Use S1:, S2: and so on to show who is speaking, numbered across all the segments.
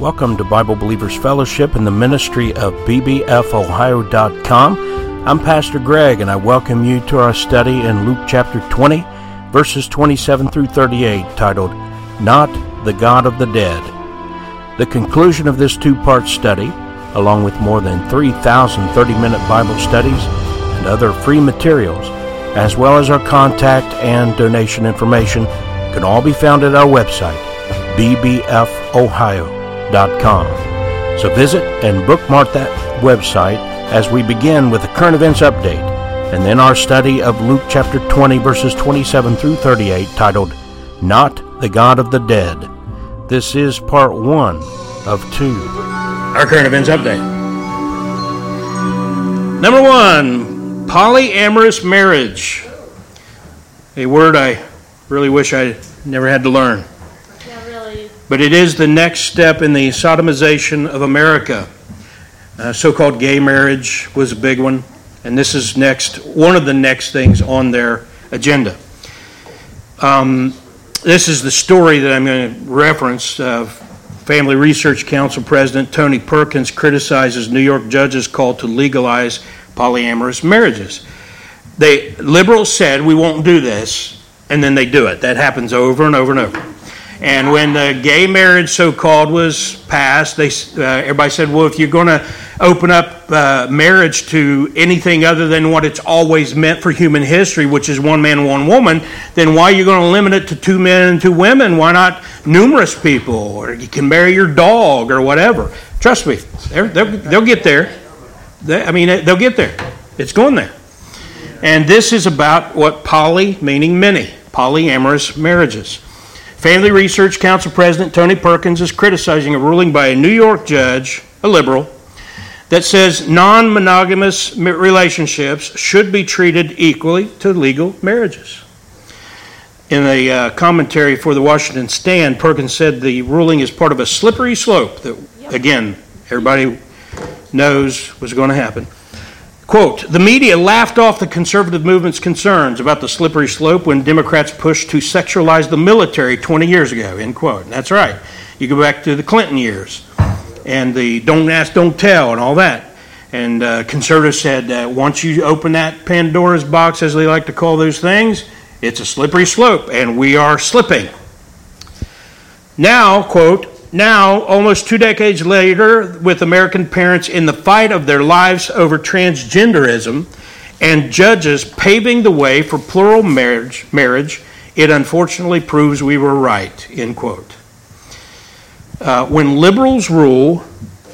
S1: Welcome to Bible Believers Fellowship in the ministry of bbfohio.com. I'm Pastor Greg, and I welcome you to our study in Luke chapter 20, verses 27 through 38, titled, Not the God of the Dead. The conclusion of this two-part study, along with more than 3,000 30-minute Bible studies and other free materials, as well as our contact and donation information, can all be found at our website, bbfohio.com. So visit and bookmark that website as we begin with the current events update, and then our study of Luke chapter 20, verses 27 through 38, titled, Not the God of the Dead. This is part 1 of 2. Our current events update. Number 1, polyamorous marriage. A word I really wish I never had to learn. But it is the next step in the sodomization of America. So-called gay marriage was a big one, and this is one of the next things on their agenda. This is the story that I'm going to reference. Family Research Council President Tony Perkins criticizes New York judges' call to legalize polyamorous marriages. Liberals said, we won't do this, and then they do it. That happens over and over and over. And when the gay marriage, so-called, was passed, everybody said, well, if you're going to open up marriage to anything other than what it's always meant for human history, which is one man, one woman, then why are you going to limit it to 2 men and 2 women? Why not numerous people? Or you can marry your dog or whatever. Trust me, they'll get there. They'll get there. It's going there. And this is about what meaning many, polyamorous marriages. Family Research Council President Tony Perkins is criticizing a ruling by a New York judge, a liberal, that says non-monogamous relationships should be treated equally to legal marriages. In a commentary for the Washington Stand, Perkins said the ruling is part of a slippery slope that, again, everybody knows was going to happen. Quote, the media laughed off the conservative movement's concerns about the slippery slope when Democrats pushed to sexualize the military 20 years ago, end quote. And that's right. You go back to the Clinton years and the don't ask, don't tell and all that. And conservatives said, once you open that Pandora's box, as they like to call those things, it's a slippery slope, and we are slipping. Now, quote, almost 2 decades later, with American parents in the fight of their lives over transgenderism and judges paving the way for plural marriage, it unfortunately proves we were right, end quote. When liberals rule,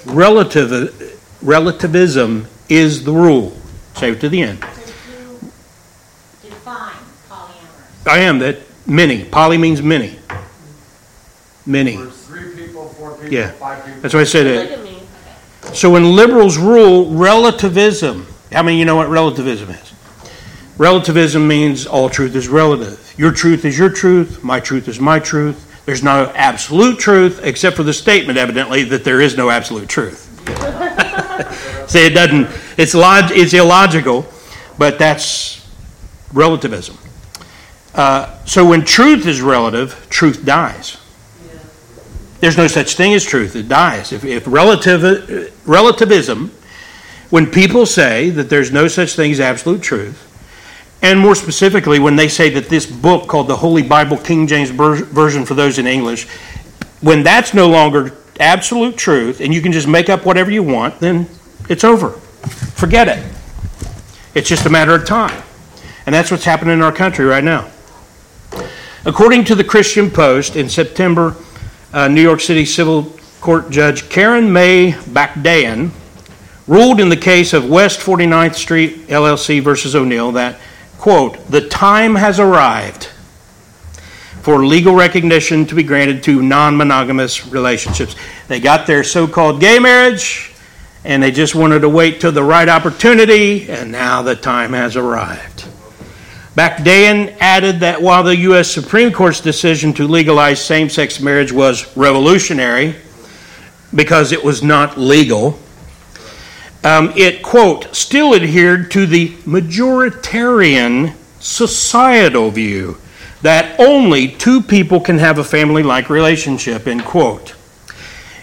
S1: relativism is the rule. Save it to the end.
S2: So to define polyamorous.
S1: I am that many. Poly means many. Many. Yeah,
S3: 5 people.
S1: that's why I said it. So when liberals rule, relativism. How many of you know what relativism is? Relativism means all truth is relative. Your truth is your truth. My truth is my truth. There's no absolute truth, except for the statement, evidently, that there is no absolute truth. See, it doesn't. It's illogical, but that's relativism. So when truth is relative, truth dies. There's no such thing as truth. It dies. If relativism, when people say that there's no such thing as absolute truth, and more specifically when they say that this book called the Holy Bible, King James Version for those in English, when that's no longer absolute truth and you can just make up whatever you want, then it's over. Forget it. It's just a matter of time. And that's what's happening in our country right now. According to the Christian Post, in September, New York City Civil Court Judge Karen May Bakdayan ruled in the case of West 49th Street LLC versus O'Neill that, quote, the time has arrived for legal recognition to be granted to non-monogamous relationships. They got their so-called gay marriage, and they just wanted to wait till the right opportunity, and now the time has arrived. Bakdayan added that while the U.S. Supreme Court's decision to legalize same-sex marriage was revolutionary because it was not legal, it, quote, still adhered to the majoritarian societal view that only 2 people can have a family-like relationship, end quote.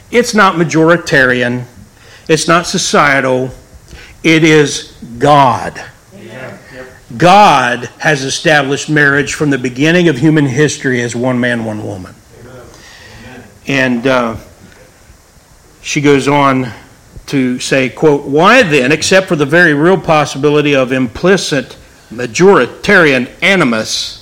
S1: It's not majoritarian. It's not societal. It is God. God has established marriage from the beginning of human history as one man, one woman. And she goes on to say, quote, "Why then, except for the very real possibility of implicit majoritarian animus,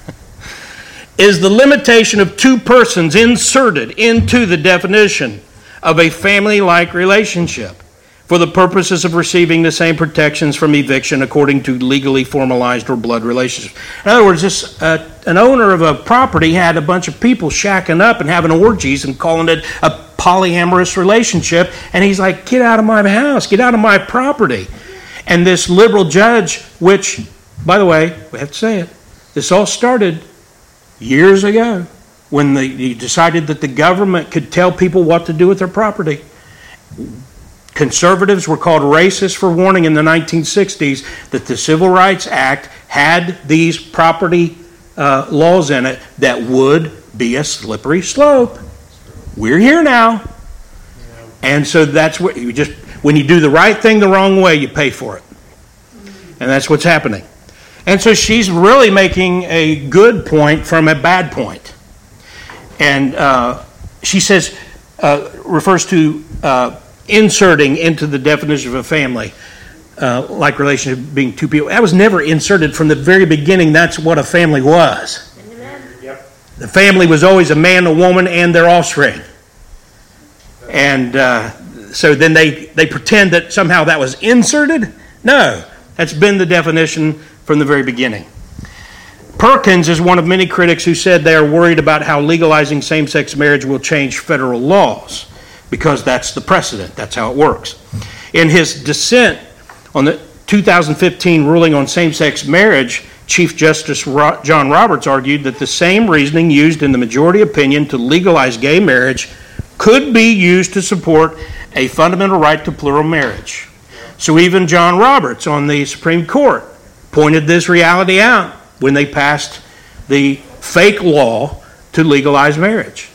S1: is the limitation of two persons inserted into the definition of a family-like relationship for the purposes of receiving the same protections from eviction according to legally formalized or blood relationships?" In other words, an owner of a property had a bunch of people shacking up and having orgies and calling it a polyamorous relationship, and he's like, "Get out of my house, get out of my property." And this liberal judge, which, by the way, we have to say it, this all started years ago when he decided that the government could tell people what to do with their property. Conservatives were called racist for warning in the 1960s that the Civil Rights Act had these property laws in it that would be a slippery slope. We're here now. And so that's what you just, when you do the right thing the wrong way, you pay for it. And that's what's happening. And so she's really making a good point from a bad point. And she says, refers to inserting into the definition of a family, like relationship being two people. That was never inserted from the very beginning. That's what a family was. Yep. The family was always a man, a woman, and their offspring. And so then they pretend that somehow that was inserted. No, that's been the definition from the very beginning. Perkins is one of many critics who said they are worried about how legalizing same-sex marriage will change federal laws, because that's the precedent. That's how it works. In his dissent on the 2015 ruling on same-sex marriage, Chief Justice John Roberts argued that the same reasoning used in the majority opinion to legalize gay marriage could be used to support a fundamental right to plural marriage. So even John Roberts on the Supreme Court pointed this reality out when they passed the fake law to legalize marriage.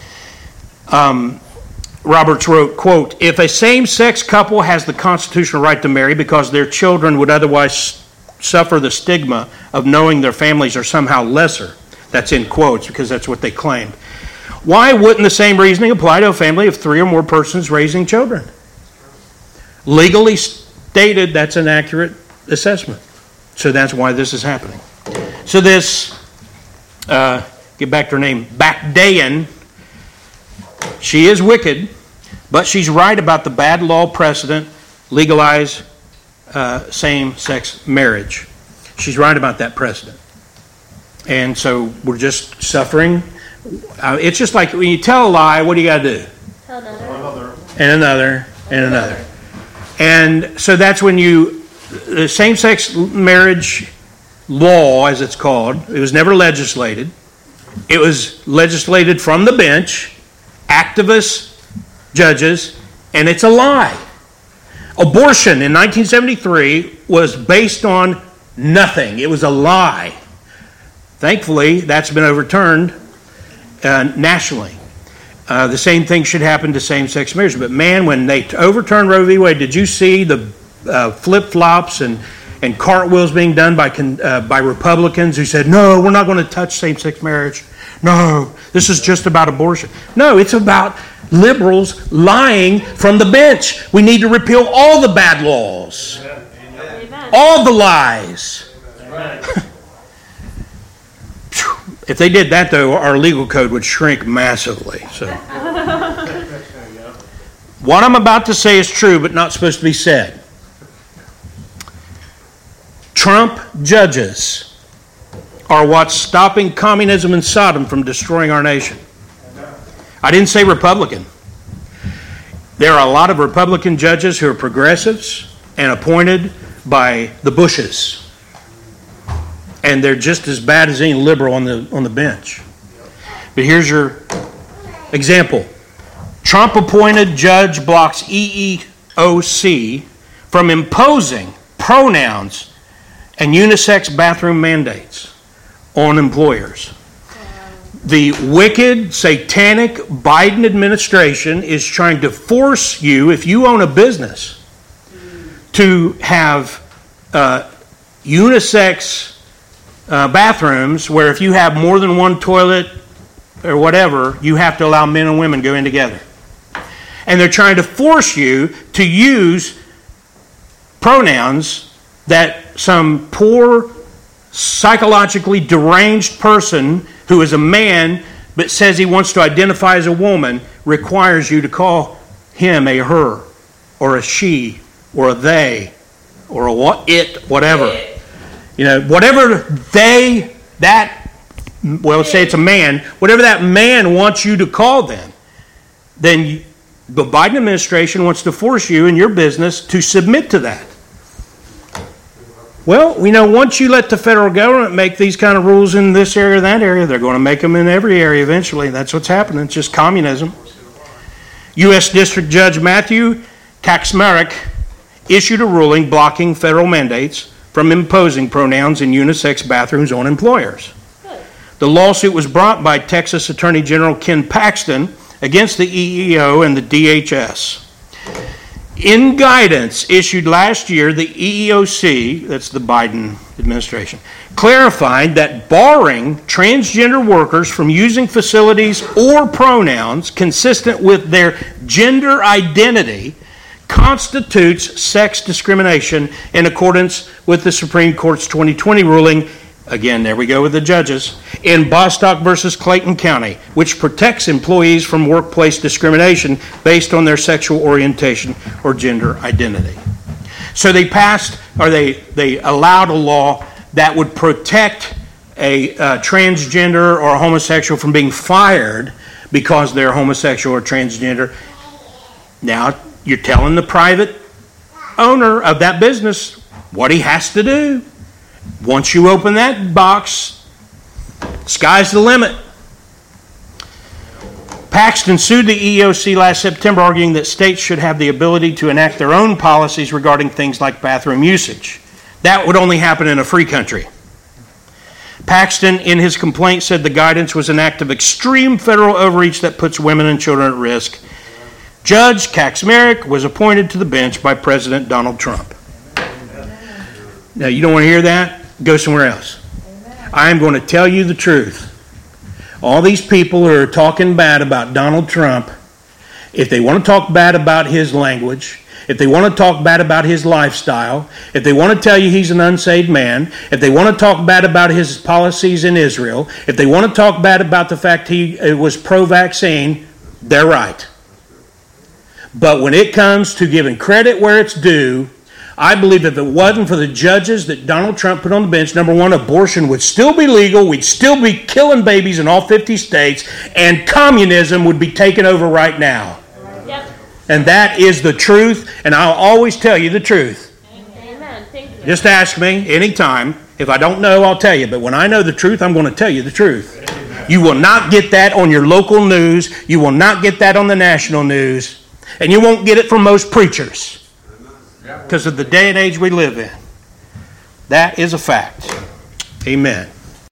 S1: Roberts wrote, quote, "If a same-sex couple has the constitutional right to marry because their children would otherwise suffer the stigma of knowing their families are somehow lesser," that's in quotes because that's what they claimed, "why wouldn't the same reasoning apply to a family of three or more persons raising children?" Legally stated, that's an accurate assessment. So that's why this is happening. So this, get back to her name, Bakdayan, she is wicked, but she's right about the bad law precedent, legalize same-sex marriage. She's right about that precedent. And so we're just suffering. It's just like when you tell a lie, what do you got to do?
S2: Tell another.
S1: And another, and another. And so that's when the same-sex marriage law, as it's called, it was never legislated. It was legislated from the bench, activists, judges, and it's a lie. Abortion in 1973 was based on nothing. It was a lie. Thankfully, that's been overturned nationally. The same thing should happen to same-sex marriage. But man, when they overturned Roe v. Wade, did you see the flip-flops and cartwheels being done by Republicans who said, "No, we're not going to touch same-sex marriage. No, this is just about abortion." No, it's about liberals lying from the bench. We need to repeal all the bad laws. Amen. All the lies. If they did that, though, our legal code would shrink massively. So, what I'm about to say is true, but not supposed to be said. Trump judges are what's stopping communism and Sodom from destroying our nation. I didn't say Republican. There are a lot of Republican judges who are progressives and appointed by the Bushes. And they're just as bad as any liberal on the bench. But here's your example. Trump-appointed judge blocks EEOC from imposing pronouns and unisex bathroom mandates on employers. The wicked, satanic Biden administration is trying to force you, if you own a business, to have unisex bathrooms where if you have more than one toilet or whatever, you have to allow men and women go in together. And they're trying to force you to use pronouns that some poor, psychologically deranged person who is a man but says he wants to identify as a woman requires you to call him a her or a she or a they or a whatever. You know, whatever say it's a man, whatever that man wants you to call them, then the Biden administration wants to force you in your business to submit to that. Well, we know once you let the federal government make these kind of rules in this area or that area, they're going to make them in every area eventually. That's what's happening. It's just communism. U.S. District Judge Matthew Kacsmaryk issued a ruling blocking federal mandates from imposing pronouns in unisex bathrooms on employers. The lawsuit was brought by Texas Attorney General Ken Paxton against the EEO and the DHS. In guidance issued last year, the EEOC, that's the Biden administration, clarified that barring transgender workers from using facilities or pronouns consistent with their gender identity constitutes sex discrimination in accordance with the Supreme Court's 2020 ruling. Again, there we go with the judges, in Bostock versus Clayton County, which protects employees from workplace discrimination based on their sexual orientation or gender identity. So they allowed a law that would protect a transgender or a homosexual from being fired because they're homosexual or transgender. Now, you're telling the private owner of that business what he has to do. Once you open that box, sky's the limit. Paxton sued the EEOC last September, arguing that states should have the ability to enact their own policies regarding things like bathroom usage. That would only happen in a free country. Paxton, in his complaint, said the guidance was an act of extreme federal overreach that puts women and children at risk. Judge Kacsmaryk was appointed to the bench by President Donald Trump. Now, you don't want to hear that? Go somewhere else. I am going to tell you the truth. All these people who are talking bad about Donald Trump, if they want to talk bad about his language, if they want to talk bad about his lifestyle, if they want to tell you he's an unsaved man, if they want to talk bad about his policies in Israel, if they want to talk bad about the fact he was pro-vaccine, they're right. But when it comes to giving credit where it's due, I believe if it wasn't for the judges that Donald Trump put on the bench, number one, abortion would still be legal, we'd still be killing babies in all 50 states, and communism would be taken over right now. Yep. And that is the truth, and I'll always tell you the truth. Amen. Thank you. Just ask me anytime. If I don't know, I'll tell you. But when I know the truth, I'm going to tell you the truth. Amen. You will not get that on your local news. You will not get that on the national news. And you won't get it from most preachers. Because of the day and age we live in. That is a fact. Amen.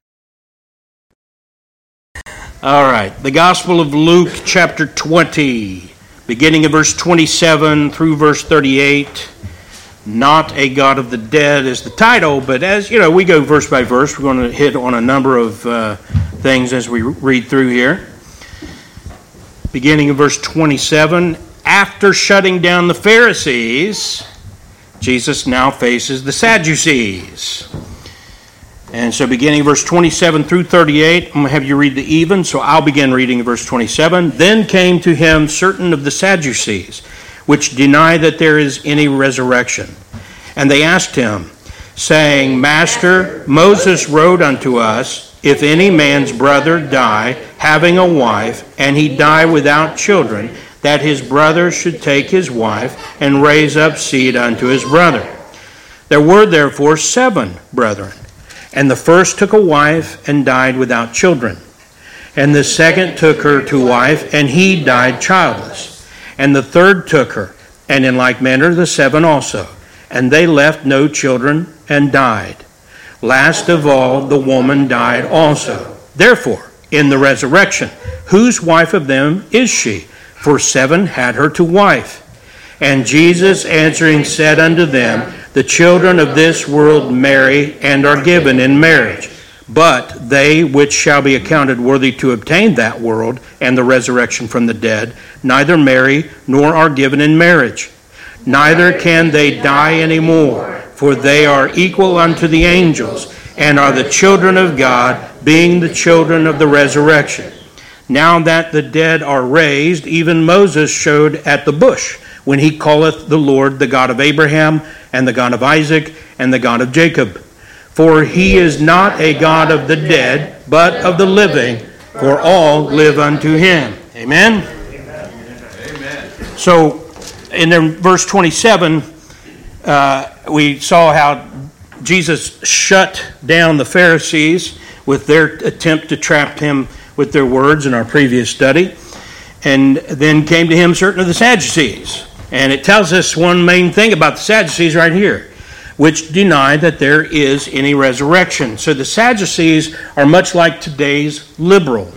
S1: All right. The Gospel of Luke, chapter 20, beginning of verse 27 through verse 38. Not a God of the Dead is the title, but as you know, we go verse by verse. We're going to hit on a number of things as we read through here. Beginning of verse 27, after shutting down the Pharisees, Jesus now faces the Sadducees. And so beginning verse 27 through 38, I'm going to have you read the even, so I'll begin reading verse 27. Then came to him certain of the Sadducees, which deny that there is any resurrection. And they asked him, saying, Master, Moses wrote unto us, if any man's brother die, having a wife, and he die without children, that his brother should take his wife and raise up seed unto his brother. There were therefore 7 brethren, and the first took a wife and died without children. And the second took her to wife, and he died childless. And the third took her, and in like manner the 7 also. And they left no children and died. Last of all, the woman died also. Therefore, in the resurrection. Whose wife of them is she? For 7 had her to wife. And Jesus answering said unto them, the children of this world marry and are given in marriage. But they which shall be accounted worthy to obtain that world and the resurrection from the dead, neither marry nor are given in marriage. Neither can they die any more, for they are equal unto the angels, and are the children of God, being the children of the resurrection. Now that the dead are raised, even Moses showed at the bush, when he calleth the Lord the God of Abraham, and the God of Isaac, and the God of Jacob. For he is not a God of the dead, but of the living, for all live unto him. Amen? Amen. So, in verse 27, we saw how Jesus shut down the Pharisees with their attempt to trap him with their words in our previous study, and then came to him certain of the Sadducees. And it tells us one main thing about the Sadducees right here, which deny that there is any resurrection. So the Sadducees are much like today's liberal,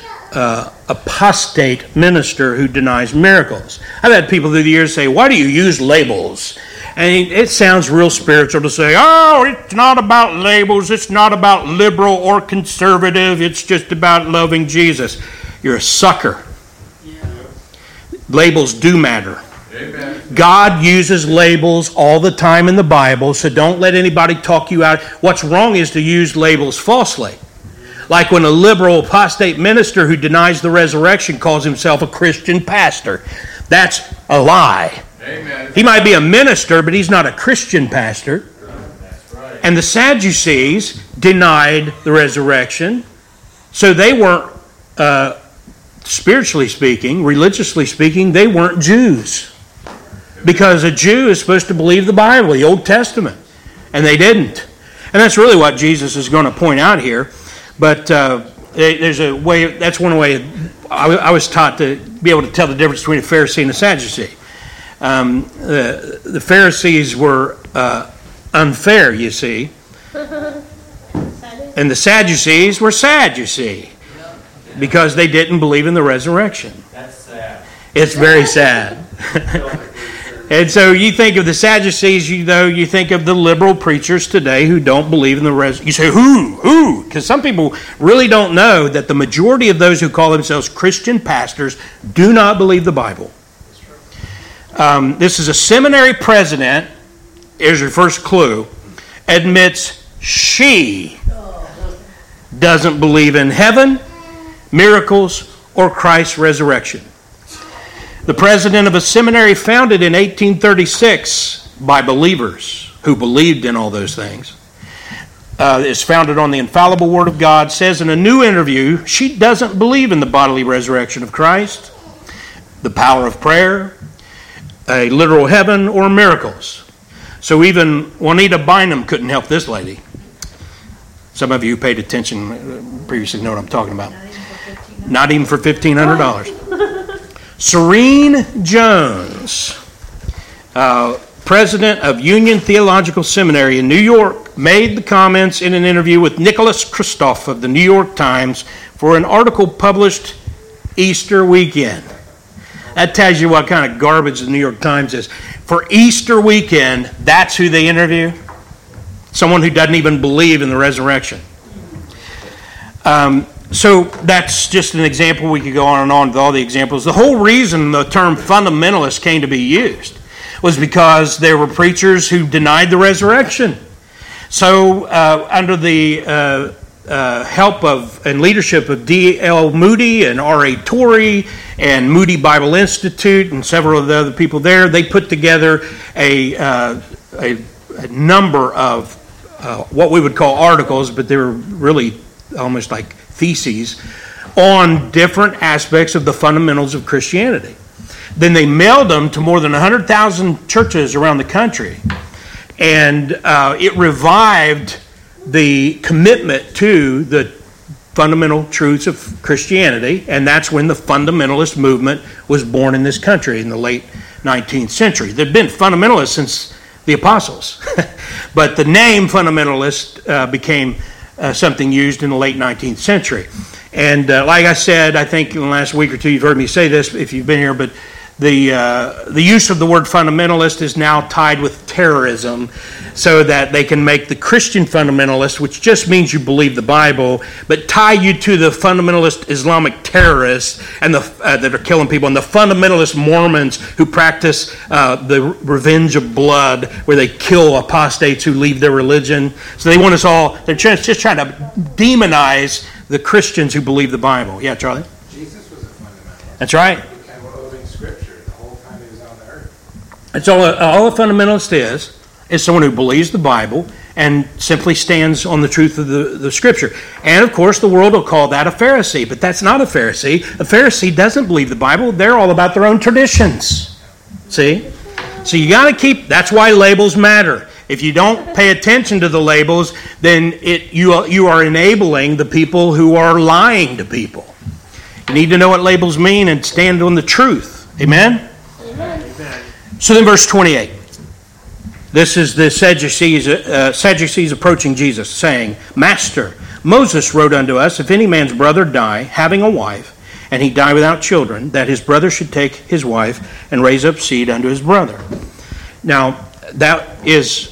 S1: apostate minister who denies miracles. I've had people through the years say, why do you use labels? And it sounds real spiritual to say, oh, it's not about labels, it's not about liberal or conservative, it's just about loving Jesus. You're a sucker. Yeah. Labels do matter. Amen. God uses labels all the time in the Bible, so don't let anybody talk you out. What's wrong is to use labels falsely. Like when a liberal apostate minister who denies the resurrection calls himself a Christian pastor. That's a lie. Amen. He might be a minister, but he's not a Christian pastor. That's right. And the Sadducees denied the resurrection, so they weren't, spiritually speaking, religiously speaking, they weren't Jews. Because a Jew is supposed to believe the Bible, the Old Testament, and they didn't. And that's really what Jesus is going to point out here. But there's a way, that's one way I was taught to be able to tell the difference between a Pharisee and a Sadducee. The Pharisees were unfair, you see. And the Sadducees were sad, you see. Because they didn't believe in the resurrection. That's sad. It's very sad. And so you think of the Sadducees, you think of the liberal preachers today who don't believe in the resurrection. You say, who? Because some people really don't know that the majority of those who call themselves Christian pastors do not believe the Bible. This is a seminary president, here's your first clue, admits she doesn't believe in heaven, miracles, or Christ's resurrection. The president of a seminary founded in 1836 by believers who believed in all those things, is founded on the infallible Word of God, says in a new interview she doesn't believe in the bodily resurrection of Christ, the power of prayer, a literal heaven, or miracles. So even Juanita Bynum couldn't help this lady. Some of you who paid attention previously know what I'm talking about. Not even for $1,500. Serene Jones, president of Union Theological Seminary in New York, made the comments in an interview with Nicholas Kristof of the New York Times for an article published Easter weekend. That tells you what kind of garbage the New York Times is. For Easter weekend, that's who they interview? Someone who doesn't even believe in the resurrection. So that's just an example. We could go on and on with all the examples. The whole reason the term fundamentalist came to be used was because there were preachers who denied the resurrection. So under the help of and leadership of D.L. Moody and R.A. Torrey and Moody Bible Institute and several of the other people there, they put together a number of what we would call articles, but they were really almost like theses on different aspects of the fundamentals of Christianity. Then they mailed them to more than 100,000 churches around the country, and it revived the commitment to the fundamental truths of Christianity, and that's when the fundamentalist movement was born in this country in the late 19th century. There have been fundamentalists since the apostles, but the name fundamentalist became something used in the late 19th century. And like I said, I think in the last week or two you've heard me say this if you've been here, but the use of the word fundamentalist is now tied with terrorism, so that they can make the Christian fundamentalist, which just means you believe the Bible, but tie you to the fundamentalist Islamic terrorists and that are killing people, and the fundamentalist Mormons who practice the revenge of blood, where they kill apostates who leave their religion. So they want us all, they're just trying to demonize the Christians who believe the Bible. Yeah, Charlie?
S3: Jesus was a fundamentalist.
S1: That's right.
S3: He kept quoting Scripture the whole time he was on the earth.
S1: That's all a fundamentalist is someone who believes the Bible and simply stands on the truth of the Scripture. And, of course, the world will call that a Pharisee, but that's not a Pharisee. A Pharisee doesn't believe the Bible. They're all about their own traditions. See? So you got to keep, that's why labels matter. If you don't pay attention to the labels, then you are enabling the people who are lying to people. You need to know what labels mean and stand on the truth. Amen?
S2: Amen.
S1: So then verse 28. This is the Sadducees approaching Jesus, saying, Master, Moses wrote unto us, if any man's brother die, having a wife, and he die without children, that his brother should take his wife and raise up seed unto his brother. Now, that is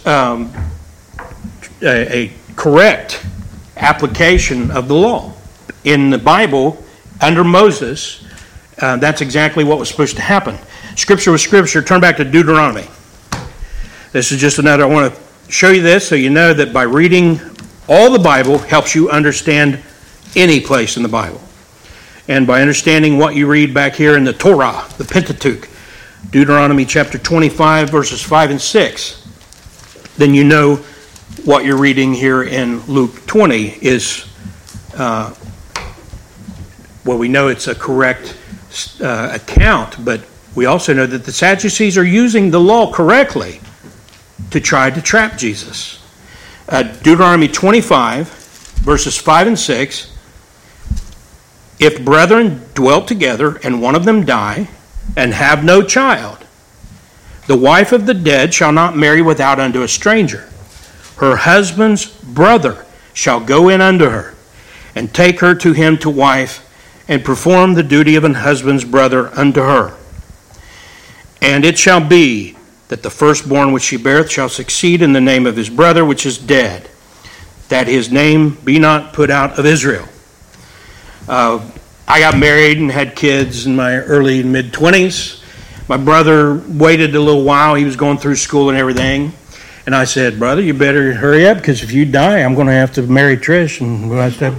S1: a correct application of the law. In the Bible, under Moses, that's exactly what was supposed to happen. Scripture was Scripture. Turn back to Deuteronomy. This is just another, I want to show you this so you know that by reading all the Bible helps you understand any place in the Bible. And by understanding what you read back here in the Torah, the Pentateuch, Deuteronomy chapter 25, verses 5 and 6, then you know what you're reading here in Luke 20 is, well, we know it's a correct account, but we also know that the Sadducees are using the law correctly to try to trap Jesus. Deuteronomy 25, verses 5 and 6, if brethren dwell together and one of them die and have no child, the wife of the dead shall not marry without unto a stranger. Her husband's brother shall go in unto her and take her to him to wife and perform the duty of an husband's brother unto her. And it shall be that the firstborn which she beareth shall succeed in the name of his brother which is dead, that his name be not put out of Israel. I got married and had kids in my early and mid-20s. My brother waited a little while. He was going through school and everything. And I said, brother, you better hurry up, because if you die, I'm going to have to marry Trish. And I said,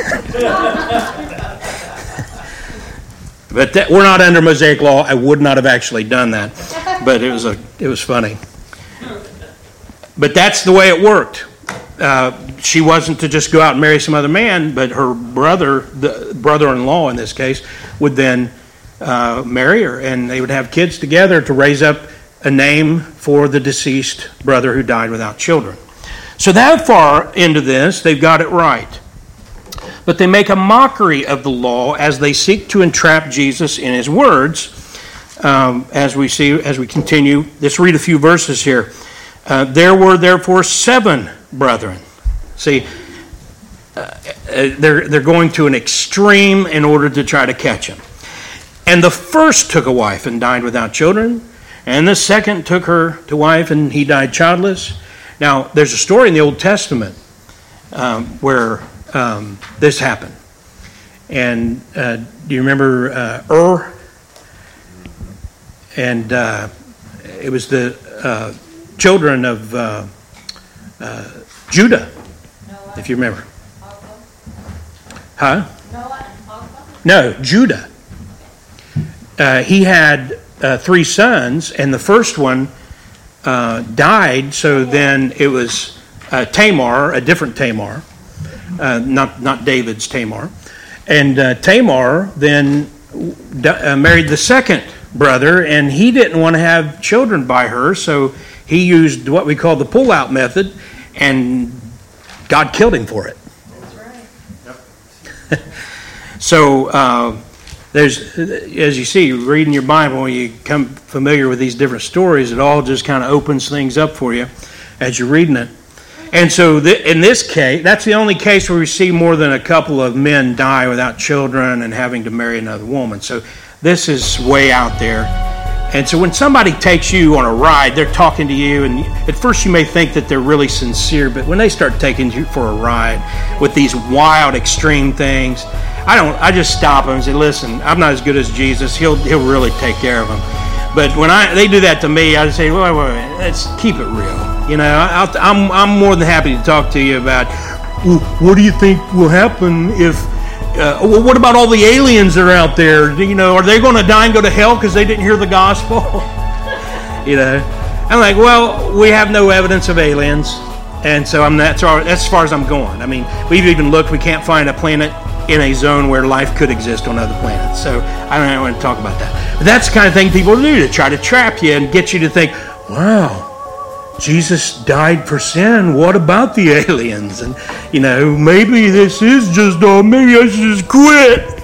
S1: but we're not under Mosaic law. I would not have actually done that. But it was funny. But that's the way it worked. She wasn't to just go out and marry some other man, but her brother, the brother-in-law in this case, would then marry her, and they would have kids together to raise up a name for the deceased brother who died without children. So that far into this, they've got it right. But they make a mockery of the law as they seek to entrap Jesus in his words. As we continue, let's read a few verses here. There were therefore 7 brethren. See, they're going to an extreme in order to try to catch him. And the first took a wife and died without children, and the second took her to wife and he died childless. Now, there's a story in the Old Testament where this happened. And do you remember Ur? And it was the children of Judah, if you remember. Huh? No, Judah. He had 3 sons, and the first one died, so then it was Tamar, a different Tamar, not David's Tamar. And Tamar then married the second brother, and he didn't want to have children by her, so he used what we call the pull-out method, and God killed him for it.
S2: That's right.
S3: Yep.
S1: So there's, as you see, reading your Bible, when you become familiar with these different stories, it all just kind of opens things up for you as you're reading it. And so in this case, that's the only case where we see more than a couple of men die without children and having to marry another woman. So this is way out there. And so when somebody takes you on a ride, they're talking to you, and at first you may think that they're really sincere, but when they start taking you for a ride with these wild, extreme things, I just stop them and say, listen, I'm not as good as Jesus. He'll really take care of them. But when they do that to me, I just say, wait, let's keep it real. I'm more than happy to talk to you about, well, what do you think will happen if, well, what about all the aliens that are out there? Are they going to die and go to hell because they didn't hear the gospel? I'm like, well, we have no evidence of aliens, and so that's as far as I'm going. I mean, we've even looked, we can't find a planet in a zone where life could exist on other planets. So I don't want to talk about that. But that's the kind of thing people do to try to trap you and get you to think, wow, Jesus died for sin. What about the aliens? And, maybe this is just, maybe I should just quit.